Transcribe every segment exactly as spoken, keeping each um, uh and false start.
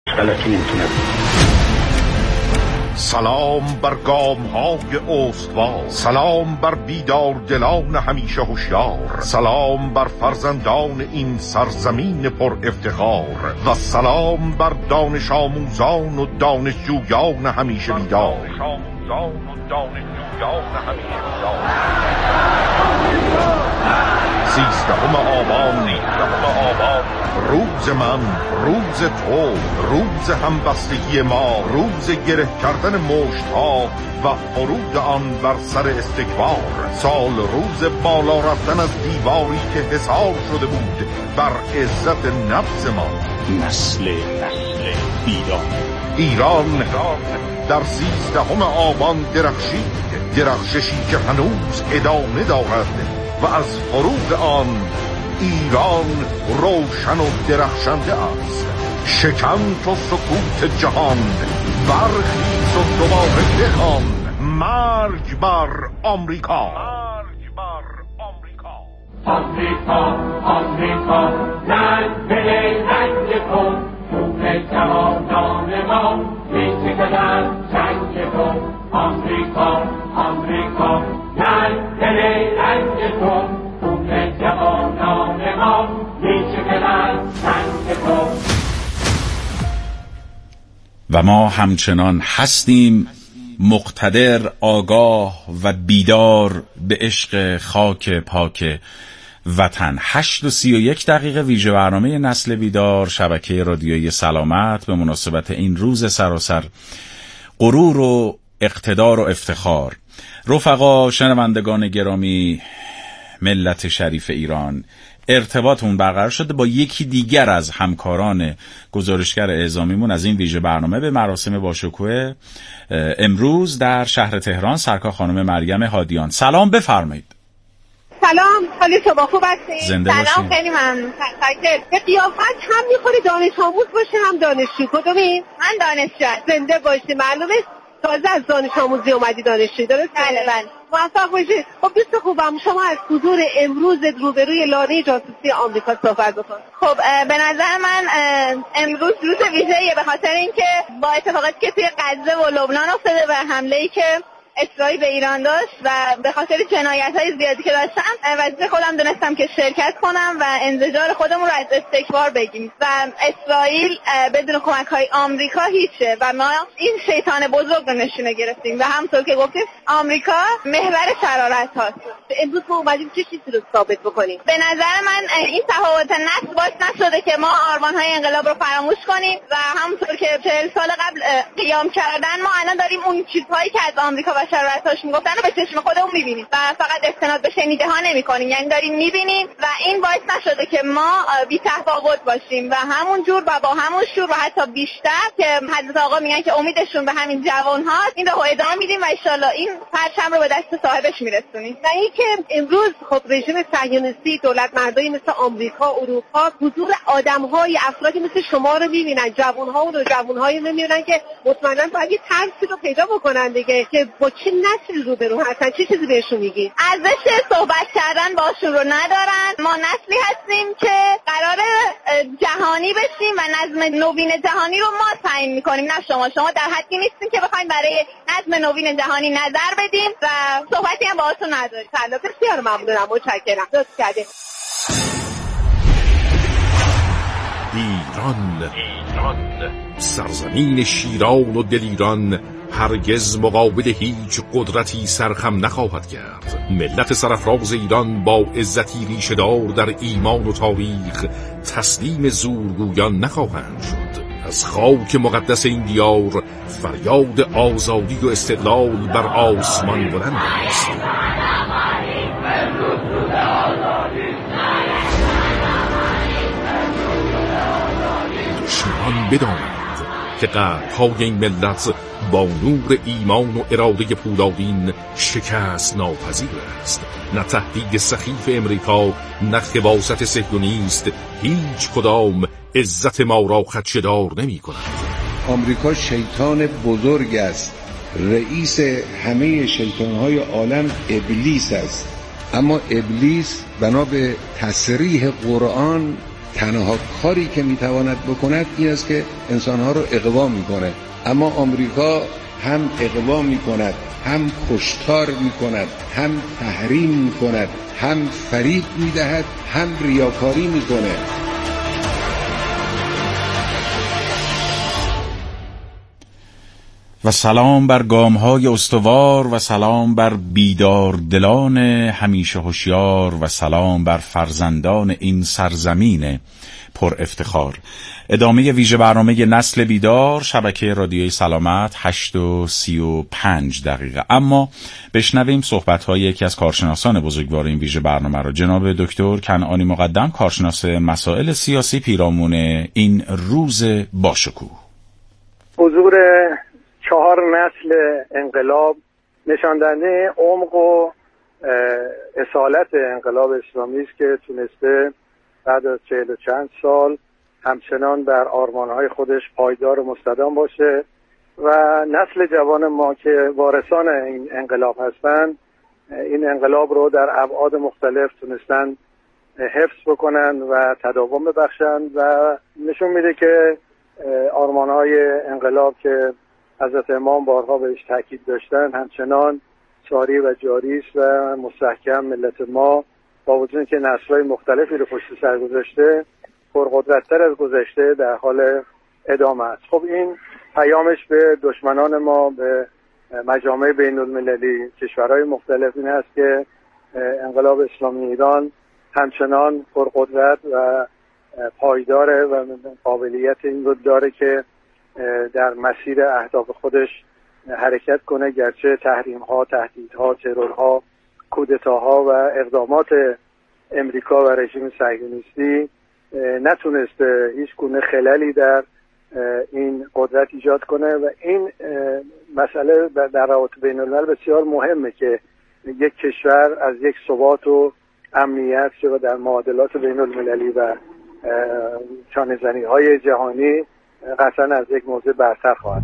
غلطی نمیتونه. سلام بر گام های استوار، سلام بر بیدار دلان همیشه هوشیار، سلام بر فرزندان این سرزمین پر افتخار و سلام بر دانش آموزان و دانشجویان همیشه بیدار. سیزدهم آبان، روز من، روز تو، روز همبستگی ما، روز گره کردن مشت‌ها و فرود آن بر سر استکبار. سال روز بالا رفتن از دیواری که حصار شده بود بر عزت نفس ما. نسل نسل بیدار ایران در سیزدهم آبان درخشید، درخششی که هنوز ادامه دارد و از فروغ آن ایران روشن و درخشنده است. شکن تو سکوت جهان، برخیز و دوباره بخوان، مرگ بر آمریکا. مرگ بر آمریکا. آمریکا آمریکا زن بله رنگ کن، توپ جوانان ما میچکدن چنگ تو. آمریکا آمریکا زن بله رنگ کن، توپ جوانان ما میچکدن چنگ تو. و ما همچنان هستیم مقتدر، آگاه و بیدار به عشق خاک پاک وطن. هشت و سی و یک دقیقه ویژه برنامه نسل بیدار، شبکه رادیویی سلامت، به مناسبت این روز سراسر غرور و اقتدار و افتخار. رفقا، شنوندگان گرامی، ملت شریف ایران، ارتباطمون برقرار شده با یکی دیگر از همکاران گزارشگر اعزامیمون از این ویژه برنامه به مراسم باشکوه امروز در شهر تهران، سرکار خانم مریم هادیان. سلام، بفرمایید. سلام، حالی شما خوب هستین؟ زنده باشین. سلام، خیلی ممنون. به قیافت هم میخوری دانش آموز باشه هم دانشجو. کدومی؟ من دانشجو. زنده باشی. معلومه تازه از دانش آموزی اومدی دانشجو، درسته؟ بله بله. موفق باشید. خب دوست خوبم، شما از حضور امروز روبروی لانه جاسوسی آمریکا صحبت بکن. خب به نظر من امروز روز ویژه‌ایه به خاطر اینکه با اتفاقاتی که توی غزه و لبنان افتاده و حمله‌ای که اسرائیل به ایران داشت و به خاطر جنایت‌های زیادی که داشتم، وظیفه خودم دونستم که شرکت کنم و انزجار خودمون رو از استکبار بگیم و اسرائیل بدون کمک‌های آمریکا هیچه و ما این شیطان بزرگ رو نشونه گرفتیم و همونطور که گفتیم آمریکا محور شرارت هاست. امروز ما اومدیم چه چیزی رو ثابت بکنیم؟ به نظر من این تفاوت نسل باعث نشده که ما آرمان‌های انقلاب رو فراموش کنیم و همونطور که چهل سال قبل قیام کردن، ما الان داریم اون چیزهایی که از آمریکا و شرارتاش میگفتن رو به چشم خودمون میبینیم و فقط استناد به شنیده ها نمی‌کنیم، یعنی داریم میبینیم و این باعث نشده که ما بی تفاوت باشیم و همون جور و با همون شور و حتی بیشتر که حضرت آقا میگن که امیدشون به همین جوان هاست، این رو ادامه میدیم و ان شاءالله این پرچم رو به دست صاحبش میرسونیم. و اینکه امروز خب رژیم صهیونیستی، دولت مردایی مثل آمریکا، اروپا حضور آدم‌های افرادی مثل شما رو میبینن، جوان‌ها و نوجوان‌هایی میبینن که مطمئنا باید یه ترسی رو پیدا بکنن دیگه که با چه نسل روبرو هستن. چه چیزی بهشون میگی؟ ارزش صحبت کردن باشون رو ندارن. ما نسلی هستیم که قراره جهانی بشیم و نظم نوین جهانی رو ما تعیین میکنیم، نه شما. شما در حدی نیستیم که بخوایم برای نظم نوین جهانی نظر بدیم و صحبتی هم باهاتون نداریم. سلام، بسیار ممنونم، متشکرم. لطف کردید. ایران، ایران، سرزمین شیران و دلیران، هرگز مقابل هیچ قدرتی سرخم نخواهد کرد. ملت سرافراز ایران با عزتی ریشه‌دار در ایمان و تاریخ تسلیم زورگویان نخواهند شد. از خاک مقدس این دیار فریاد آزادی و استقلال بر آسمان بلند است. دشمنان بدانند که قلب‌های این ملت با نور ایمان و اراده پولادین شکست ناپذیر است. نه تهدید سخیف امریکا، نه خباثت صهیونیست، هیچ کدام عزت ما را خدشه‌دار نمی کند. آمریکا شیطان بزرگ است، رئیس همه شیطان‌های عالم ابلیس است، اما ابلیس بنا به تصریح قرآن تنها کاری که میتواند بکند این است که انسانها رو اغوا میکنه. اما آمریکا هم اغوا میکند، هم کشتار میکند، هم تحریم میکند، هم فریب میدهد، هم ریاکاری میکنه. و سلام بر گام‌های استوار و سلام بر بیدار دلان همیشه هوشیار و سلام بر فرزندان این سرزمین پر افتخار. ادامه ویژه برنامه نسل بیدار، شبکه رادیوی سلامت، هشت و سی و پنج دقیقه. اما بشنویم صحبت‌های یکی از کارشناسان بزرگوار این ویژه برنامه را، جناب دکتر کنعانی مقدم، کارشناس مسائل سیاسی، پیرامون این روز باشکوه. حضور چهار نسل انقلاب نشاندنده عمق و اصالت انقلاب اسلامی است که تونسته بعد از چهل و چند سال همچنان بر آرمانهای خودش پایدار و مستدام باشه و نسل جوان ما که وارثان این انقلاب هستند این انقلاب رو در ابعاد مختلف تونستن حفظ بکنن و تداوم ببخشن و نشون میده که آرمانهای انقلاب که حضرت امام بارها بهش تاکید داشتن همچنان ساری و جاری است و مستحکم. ملت ما با وجود که نسل‌های مختلفی رو پشت سر گذاشته پرقدرت‌تر از گذشته در حال ادامه است. خب این پیامش به دشمنان ما، به مجامع بین‌المللی، کشورهای مختلف این هست که انقلاب اسلامی ایران همچنان پرقدرت و پایداره و قابلیت این رو داره که در مسیر اهداف خودش حرکت کنه، گرچه تحریم‌ها، تهدیدها، ترورها، کودتاها و اقدامات امریکا و رژیم صهیونیستی نتونسته هیچ گونه خللی در این قدرت ایجاد کنه و این مسئله در روابط بین‌الملل بسیار مهمه که یک کشور از یک ثبات و امنیت و در معادلات بین‌المللی و چانه‌زنی‌های جهانی قطعاً از یک موضوع برتر خواهد.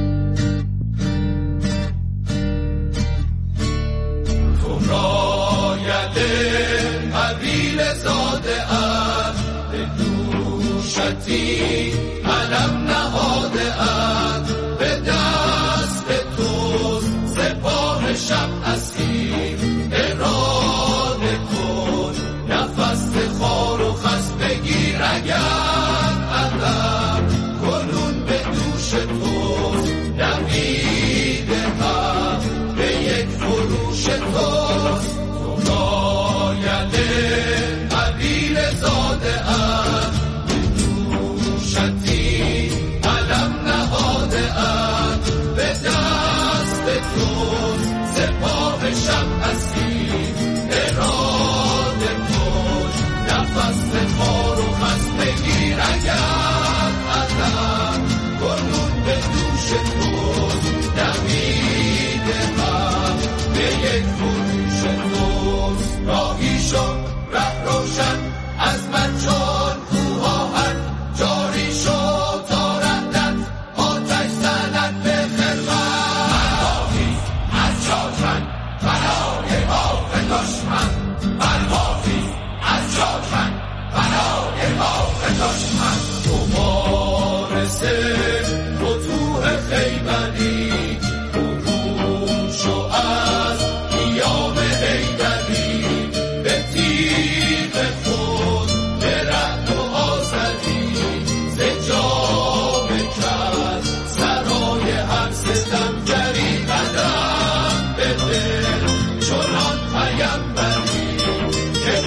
تو رایت قبیل زاده ات به دوشتی علم نهاده ات به دست تو سپاه شب اسیر اراده کن نفس خار و خس بگیر اگر ادب کنون به دوش تو نمیده هم به یک فروش توست. تو راید قبیل زاده ام به دوشتی علم نهاده ام به دست تو سپاه شب اسیر اراده کن نفس خار و خس بگیر اگر ادب کنون به دوش تو نمیده هم به یک فروش توست. راهی شد ره روشن از من چون کوهاهن جاری شد تا رندت آتش زند به خرمن. من باقی از شادمن بنای باغ دشمن، من باقی از شادمن بنای باغ دشمن. تو وارثه فتوح خیبری برون شو از قیام حیدری به تیغ خود به رعد و آذری ز جا بکن سرای هر ستمگری قدم بده چنان پیمبری که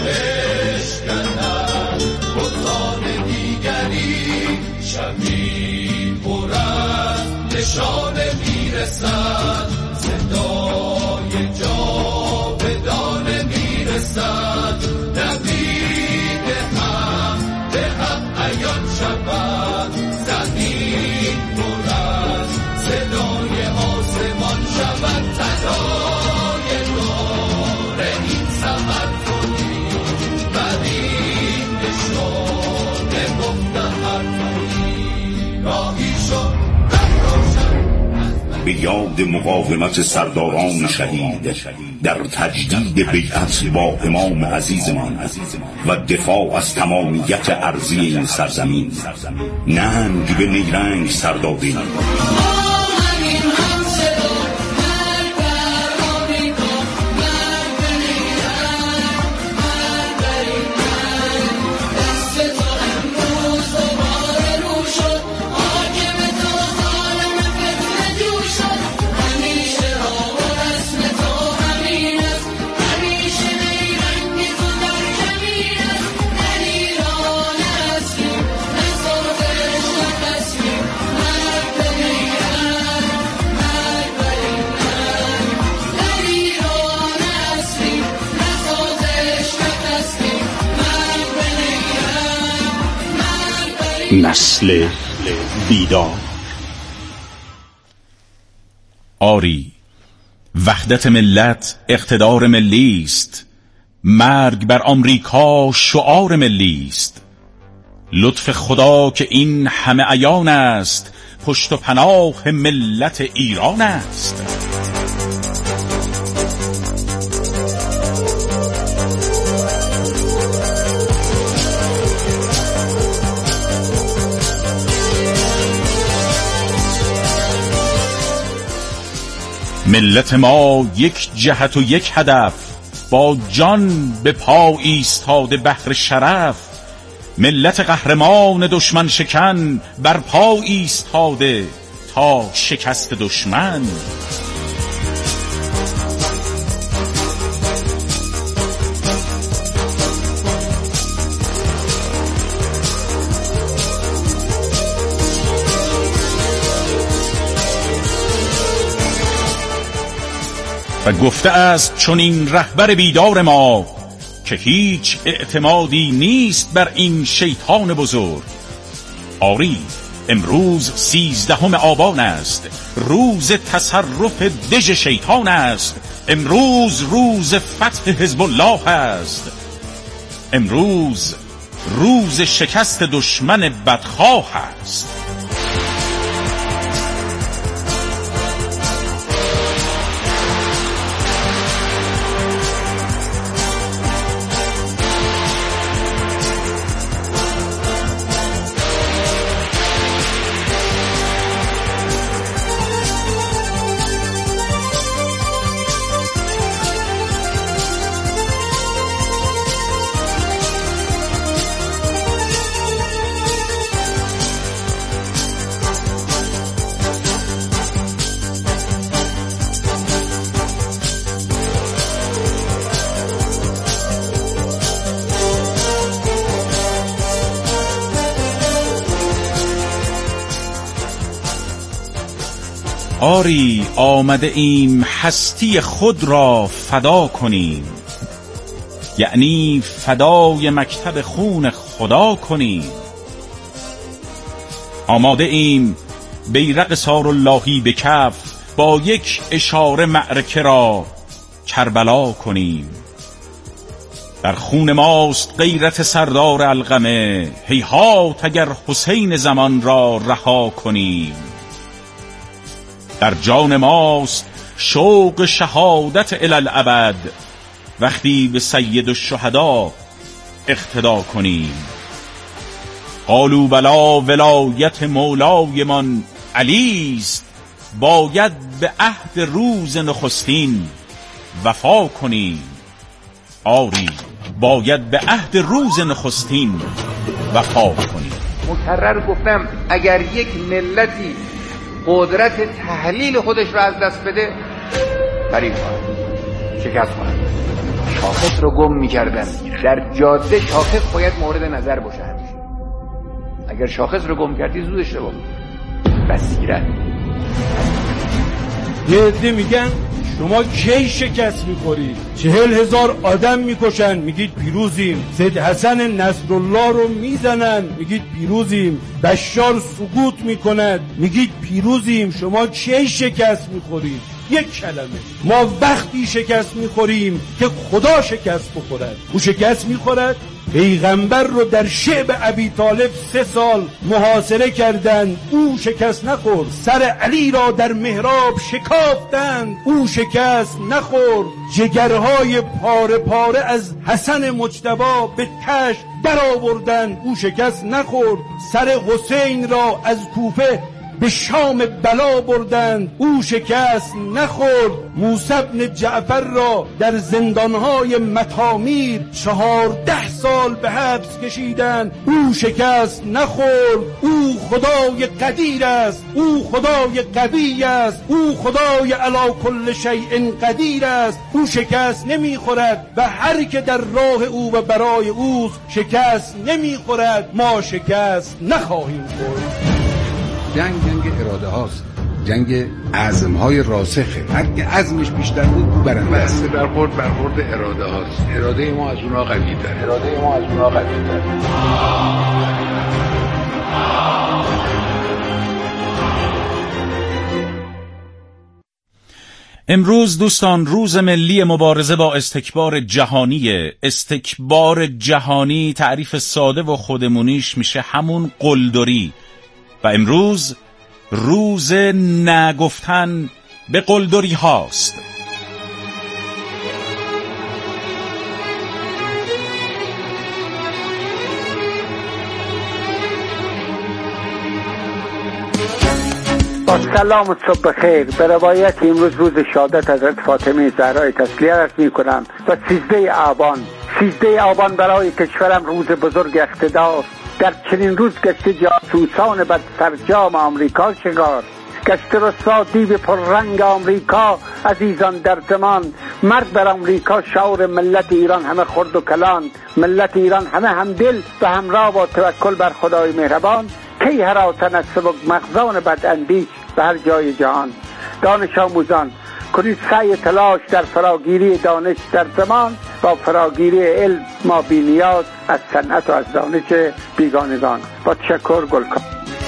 بشکند بتان دیگری. شمیم برد نشانه میرسد صدای جاودانه میرسد نوید هم به هم عیان شود زمین برد صدای آسمان شود صدای دار این سمر کنی بر این نشانه مفتخر کنی. راهی شد به یاد مقاومت سرداران شهید در تجدید بیعت با امام عزیزمان و دفاع از تمامیت ارضی این سرزمین ننگ به نیرنگ سر دادیم. نسل بیدار. آری، وحدت ملت اقتدار ملی است، مرگ بر آمریکا شعار ملی است. لطف خدا که این همه عیان است، پشت و پناه ملت ایران است. ملت ما یک جهت و یک هدف، با جان به پا ایستاده بحر شرف. ملت قهرمان دشمن شکن، بر پا ایستاده تا شکست دشمن. و گفته است چون این رهبر بیدار ما، که هیچ اعتمادی نیست بر این شیطان بزرگ. آری، امروز سیزدهم آبان است، روز تصرف دژ شیطان است. امروز روز فتح حزب الله است، امروز روز شکست دشمن بدخواه است. آری، آمده ایم هستی خود را فدا کنیم، یعنی فدای مکتب خون خدا کنیم. آماده ایم بیرق ساراللهی به کف، با یک اشاره معرکه را کربلا کنیم. در خون ماست غیرت سردار علقمه، هیهات اگر حسین زمان را رها کنیم. در جان ماست شوق شهادت الالعبد، وقتی به سید الشهدا اقتدا کنیم. قالوا بلا ولایت مولایمان علی است، باید به عهد روز نخستین وفا کنیم. آری، باید به عهد روز نخستین وفا کنیم. مکرر گفتم اگر یک ملتی قدرت تحلیل خودش را از دست بده، فریب خواهد، شکست خواهد. شاخص رو گم می‌کردن. در جاده شاخص باید مورد نظر باشه همیشه. اگر شاخص رو گم کردی زود اشتباه می‌کنی. بصیرت. یه عده میگن شما کی شکست میخورید؟ چهل هزار آدم میکشن میگید پیروزیم. سید حسن نصرالله رو میزنن میگید پیروزیم. بشار سقوط میکند میگید پیروزیم. شما کی شکست میخورید؟ یک کلمه. ما وقتی شکست میخوریم که خدا شکست بخورد. او شکست میخورد پیغمبر رو در شعب ابی طالب سه سال محاصره کردند، او شکست نخورد. سر علی را در محراب شکافتند، او شکست نخورد. جگرهای پاره پاره از حسن مجتبی به تشت در آوردند، او شکست نخورد. سر حسین را از کوفه به شام بلا بردند، او شکست نخورد. موسی بن جعفر را در زندانهای مطامیر چهارده سال به حبس کشیدند، او شکست نخورد. او خدای قدیر است، او خدای قوی است، او خدای علی کل شیء قدیر است، او شکست نمیخورد و هر که در راه او و برای اوست شکست نمیخورد. ما شکست نخواهیم خورد. جنگ جنگ اراده هاست، جنگ عزم های راسخه. هر که عزمش بیشتر بود برنده است. برخورد برخورد اراده هاست. اراده ما از اونها قوی تره. اراده ما از اونها قوی تره. امروز دوستان روز ملی مبارزه با استکبار جهانیه. استکبار جهانی تعریف ساده و خودمونیش میشه همون قلدری و امروز روز نگفتن به قلدری هاست. با سلام و صبح خیر. به روایت امروز روز شهادت حضرت فاطمه زهرا تسلیه عرض می کنم و سیزده آبان سیزده آبان برای کشورم روز بزرگ اقتدار. در چنین روز گشته جاسوسان بد سرجام آمریکا شکار، گشته رسوا دیو پررنگ آمریکا عزیزان در زمان. مرد بر آمریکا شعور ملت ایران همه خرد و کلان، ملت ایران همه همدل و همراه با توکل بر خدای مهربان. کی هراسان از سبک مغزان بد اندیش به هر جای جهان. دانش آموزان کنید سعی تلاش در فراگیری دانش در زمان، با فراگیری علم ما بی نیاز از صنعت و از دانش بیگانگان. با تشکر. گلکار.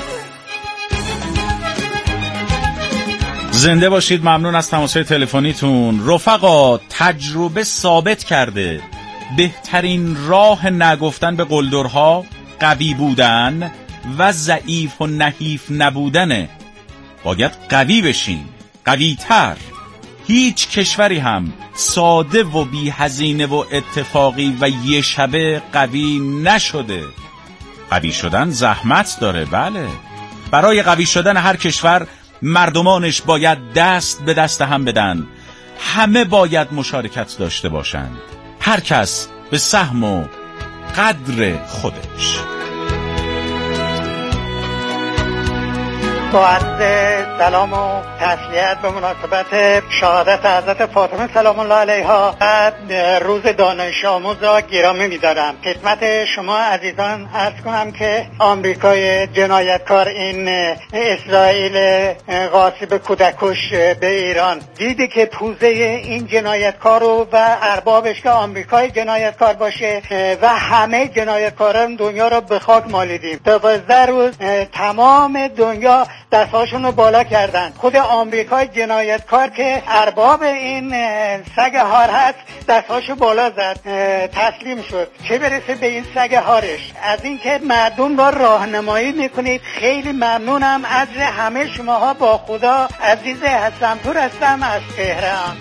زنده باشید. ممنون از تماس‌های تلفنیتون. رفقا تجربه ثابت کرده بهترین راه نگفتن به قلدرها قوی بودن و ضعیف و نحیف نبودنه. باید قوی بشین، قوی تر. هیچ کشوری هم ساده و بی هزینه و اتفاقی و یه شبه قوی نشده. قوی شدن زحمت داره. بله، برای قوی شدن هر کشور مردمانش باید دست به دست هم بدن. همه باید مشارکت داشته باشند، هر کس به سهم و قدر خودش. با عرض سلام و تسلیت به مناسبت شهادت حضرت فاطمه سلام الله علیها و روز دانش آموز را گرامی می‌دارم. خدمت شما عزیزان عرض کنم که آمریکای جنایتکار، این اسرائیل غاصب کودکش به ایران، دیدی که پوزه این جنایتکار رو و اربابش که آمریکای جنایتکار باشه و همه جنایتکاران دنیا رو به خاک مالیدیم. دوازده روز تمام دنیا دستاشون رو بالا کردن. خود آمریکای جنایتکار که ارباب این سگ هار هست دستاشو بالا زد، تسلیم شد. چه برسه به این سگ هارش. از اینکه مردم را راهنمایی میکنید خیلی ممنونم. از همه شماها با خدا. عزیز حسن‌پور هستم از تهران.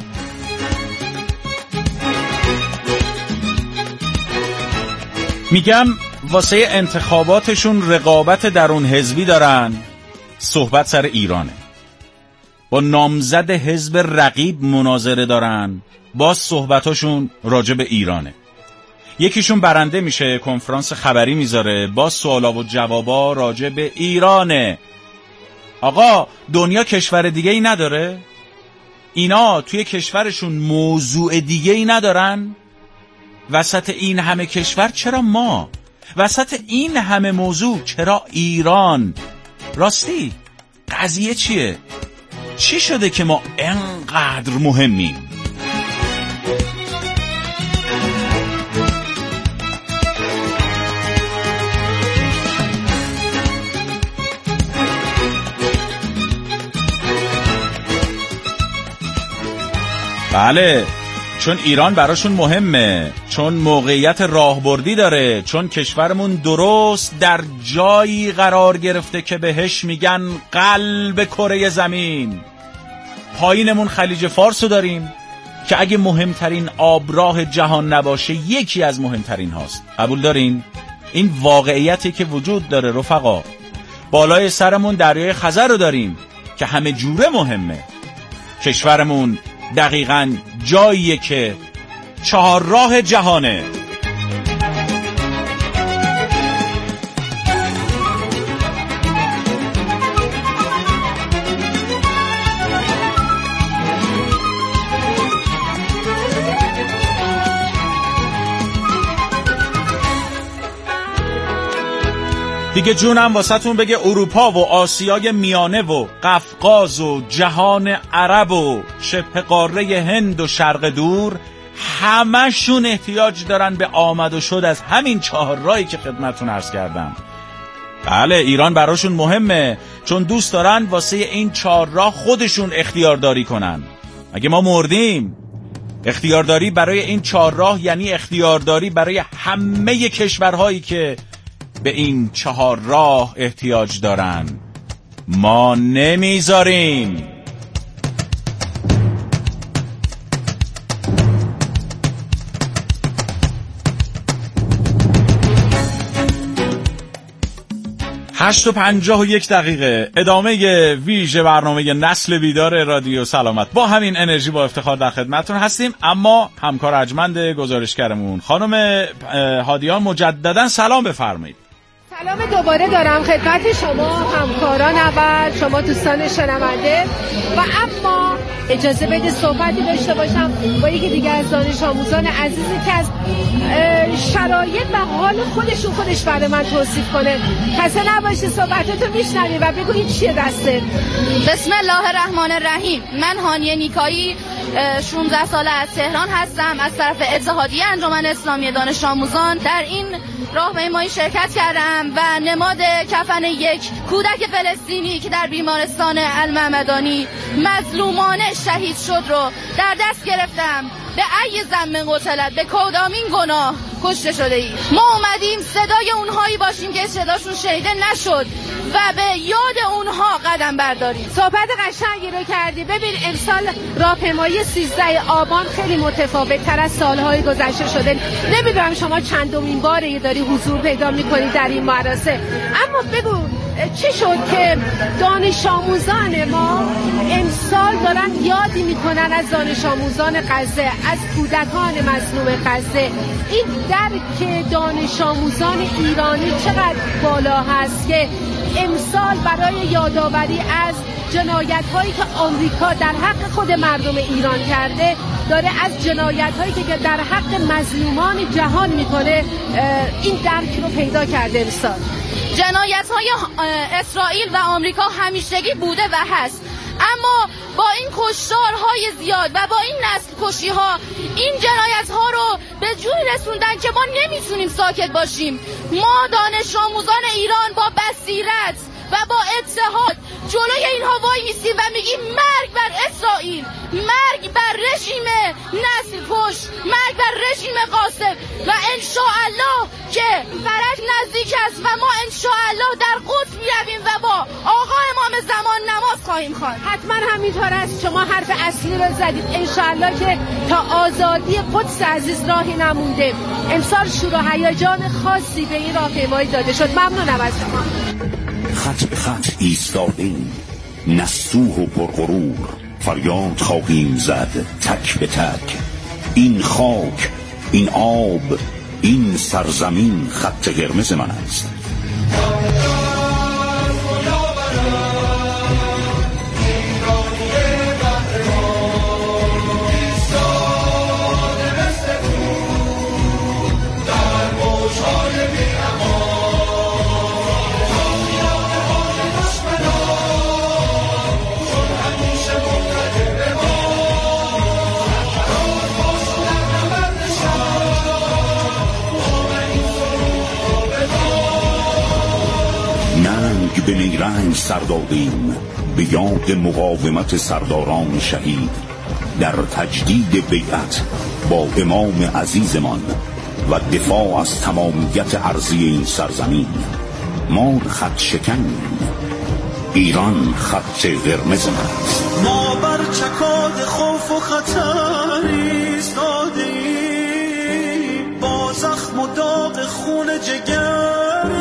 میگم واسه انتخاباتشون رقابت درون حزبی دارن. صحبت سر ایرانه. با نامزد حزب رقیب مناظره دارن. باز صحبتاشون راجع به ایرانه. یکیشون برنده میشه، کنفرانس خبری میذاره، باز سوالا و جوابا راجع به ایرانه. آقا دنیا کشور دیگه ای نداره؟ اینا توی کشورشون موضوع دیگه ای ندارن؟ وسط این همه کشور چرا ما؟ وسط این همه موضوع چرا ایران؟ راستی قضیه چیه؟ چی شده که ما انقدر مهمیم؟ بله، چون ایران براشون مهمه، چون موقعیت راهبردی داره، چون کشورمون درست در جایی قرار گرفته که بهش میگن قلب کره زمین. پایینمون خلیج فارس رو داریم که اگه مهمترین آبراه جهان نباشه یکی از مهمترین هاست. قبول دارین؟ این واقعیتی که وجود داره رفقا. بالای سرمون دریای خزر رو داریم که همه جوره مهمه. کشورمون دقیقاً جاییه که چهار راه جهانه. دیگه جونم واسهتون بگه اروپا و آسیای میانه و قفقاز و جهان عرب و شبه قاره هند و شرق دور همشون احتیاج دارن به آمد و شد از همین چهار راهی که خدمتتون عرض کردم. بله ایران براشون مهمه چون دوست دارن واسه این چهار راه خودشون اختیارداری کنن. اگه ما مردیم اختیارداری برای این چهار راه یعنی اختیارداری برای همه کشورهایی که به این چهار راه احتیاج دارن. ما نمیذاریم. هشت و پنجاه و یک دقیقه ادامه ویژه برنامه نسل بیدار رادیو سلامت. با همین انرژی با افتخار در خدمتتون هستیم. اما همکار ارجمند گزارشگرمون خانم هادیان مجددا سلام بفرمایید. سلام دوباره دارم خدمت شما همکاران اول، شما دوستان شنونده، و اما اجازه بده صحبتی داشته باشم با یکی دیگه از دانش آموزان عزیزی که از شرایط و حال خودشون خودش برای من توصیف کنه. خسته نباشی، صحبتاتو میشنوی و بگو چیه دسته. بسم الله الرحمن الرحیم. من هانیه نیکایی شانزده ساله از تهران هستم. از طرف اتحادیه انجمن اسلامی دانش آموزان در این راهپیمایی شرکت کردم و نماد کفن یک کودک فلسطینی که در بیمارستان المعمدانی مظلومانه شهید شد رو در دست گرفتم. به ای ذنب قتلت، به کدامین گناه کشته شده ای. ما اومدیم صدای اونهایی باشیم که صداشون شنیده نشد و به یاد اونها قدم برداریم. صحبت قشنگی رو کردی. ببین امسال راهپیمایی سیزده آبان خیلی متفاوت تر از سالهای گذشته شده. نمیدونم شما چندمین باره داری حضور پیدا میکنی در این مراسم، اما بگو چی شد که دانش آموزان ما امسال دارن یادی میکنن از دانش آموزان غزه، از کودکان مظلوم غزه. این درک دانش آموزان ایرانی چقدر بالا هست که امسال برای یادآوری از جنایت هایی که آمریکا در حق خود مردم ایران کرده، داره از جنایت هایی که در حق مظلومان جهان میکنه این درک رو پیدا کرده امسال. جنایت های اسرائیل و آمریکا همیشگی بوده و هست، اما با این کشتارهای زیاد و با این نسل کشی ها این جنایت ها رو به جوری رسوندن که ما نمیتونیم ساکت باشیم. ما دانش آموزان ایران با بصیرت و با اتحاد جلوی اینها وای میستیم و میگیم مرگ بر اسرائیل، مرگ بر رژیم نسل کش، مرگ بر رژیم قاسم، و انشاءالله که فرج نزدیک است و ما انشاءالله در قدس میرویم و با آقا امام زمان نماز خواهیم خواند. حتما همینطور است. شما حرف اصلی رو زدید. انشاءالله که تا آزادی قدس عزیز راهی نمونده. امسال شور و هیجان خاصی به این راهپیمایی داده شد. ممنونم از شما. خط به خط ایستادیم، نستوه و پرغرور، فریاد خواهیم زد تک به تک. این خاک، این آب، این سرزمین خط قرمز من است. به نیرنگ سر دادیم، به یاد مقاومت سرداران شهید. در تجدید بیعت با امام عزیزمان و دفاع از تمامیت ارضی این سرزمین. ما خط شکنیم، ایران خط قرمز است. ما بر چکاد خوف و خطر ایستادیم، با زخم و داغ خون جگر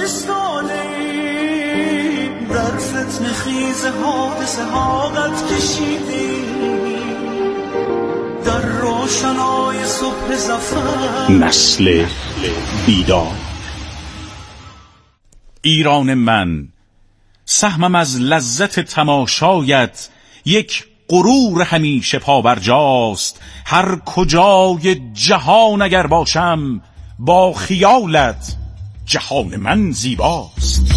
ایستادیم، در فتنه خیز حادثه ها قد کشیدیم، در روشنای صبح ظفر نسل بیدار. ایران من، سهمم از لذت تماشایت یک غرور همیشه پابرجاست. هر کجای جهان اگر باشم، با خیالت جهان من زیباست.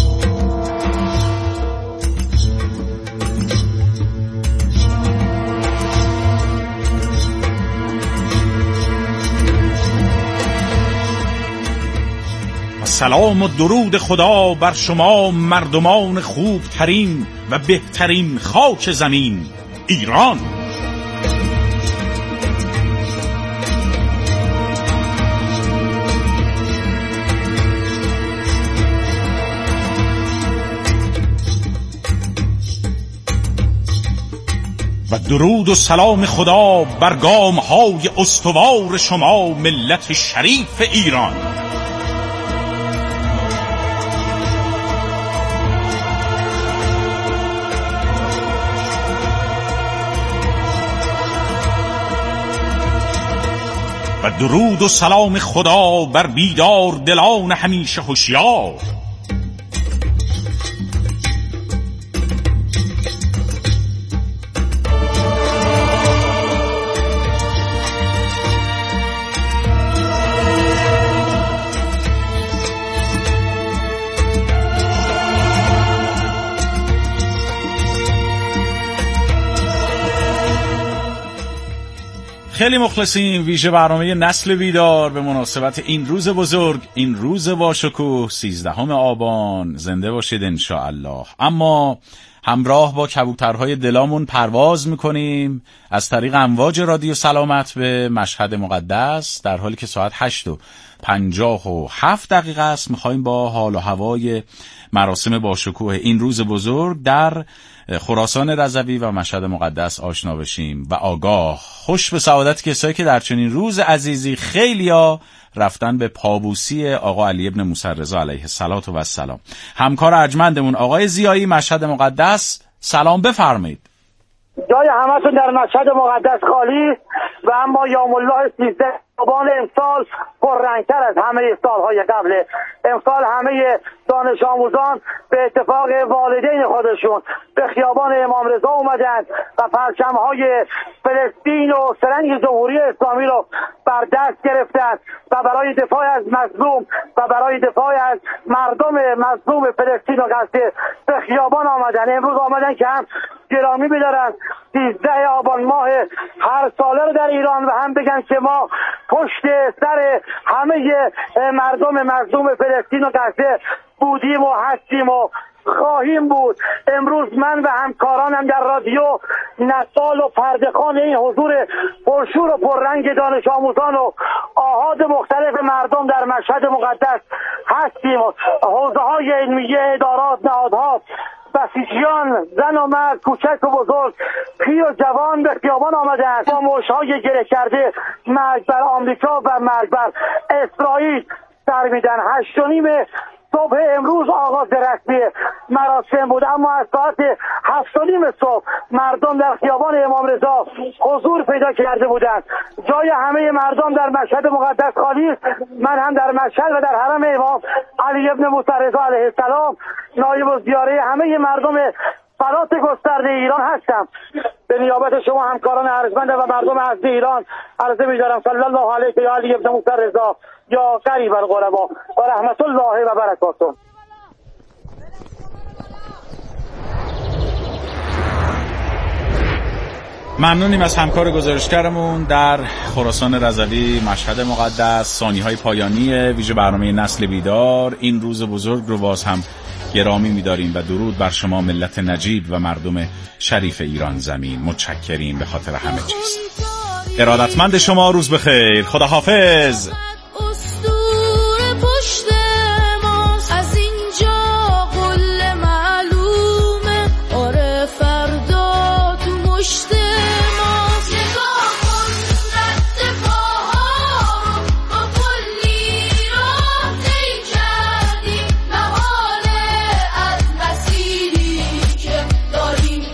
سلام و درود خدا بر شما مردمان خوب ترین و بهترین خاک زمین ایران. و درود و سلام خدا بر گام‌های استوار شما ملت شریف ایران. و درود و سلام خدا بر بیدار دلان همیشه هوشیار. خیلی مخلصیم. ویژه برنامه نسل بیدار به مناسبت این روز بزرگ، این روز باشکوه، سیزدهم آبان. زنده باشید انشاءالله. اما همراه با کبوترهای دلامون پرواز میکنیم از طریق امواج رادیو سلامت به مشهد مقدس، در حالی که ساعت هشت و پنجاه و هفت دقیقه است. میخوایم با حال و هوای مراسم باشکوه این روز بزرگ در خراسان رضوی و مشهد مقدس آشنا بشیم و آگاه. خوش به سعادت کسایی که در چنین روز عزیزی خیلیا رفتن به پابوسی آقا علی ابن موسی رضا علیه الصلاة و السلام. همکار ارجمندمون آقای زیایی مشهد مقدس، سلام بفرمایید. جای همتون در مشهد مقدس خالی و اما یوم الله سیزده آبان امسال پررنگتر از همه سالهای قبله. امسال همه دانش آموزان به اتفاق والدین خودشون به خیابان امام رضا اومدن و پرچم‌های فلسطین و سرنگ جمهوری اسلامی رو بر دست گرفتن و برای دفاع از مظلوم و برای دفاع از مردم مظلوم فلسطین و غزه به خیابان آمدن. امروز آمدن که هم گرامی بدارن سیزده آبان ماه هر ساله رو در ایران و هم بگن که ما پشت سر همه مردم مظلوم فلسطین و غزه بودیم و هستیم و خواهیم بود. امروز من و همکارانم در رادیو نقال و پرده‌خوان این حضور پرشور و پررنگ دانش آموزان و آحاد مختلف مردم در مشهد مقدس هستیم. حوزه های علمیه، ادارات، نهادها، بسیجیان، زن و مرد، کوچک و بزرگ، پیر و جوان به خیابان آمدند با مشت‌های گره کرده مرگ بر آمریکا و مرگ بر اسرائیل سر میدن. هشت و نیم صبح امروز آغاز رسمی مراسم بود، اما از ساعت هفت و نیم صبح مردم در خیابان امام رضا حضور پیدا کرده بودند. جای همه مردم در مشهد مقدس خالی است. من هم در مشهد و در حرم امام علی ابن موسی رضا علیه السلام نایب الزیاره همه مردم فلات گسترده ایران هستم. به نیابت شما همکاران ارجمند و مردم عزیز ایران عرضه می‌دارم صلی الله علیه یا علی ابن موسی رضا یا قریب القربا و رحمت الله و برکاته. ممنونیم از همکار گزارشگرمون در خراسان رضوی مشهد مقدس. ثانیه‌های پایانی ویژه برنامه نسل بیدار این روز بزرگ رو باز هم گرامی می‌داریم و درود بر شما ملت نجیب و مردم شریف ایران زمین. متشکریم به خاطر همه چیز. ارادتمند شما، روز بخیر، خداحافظ.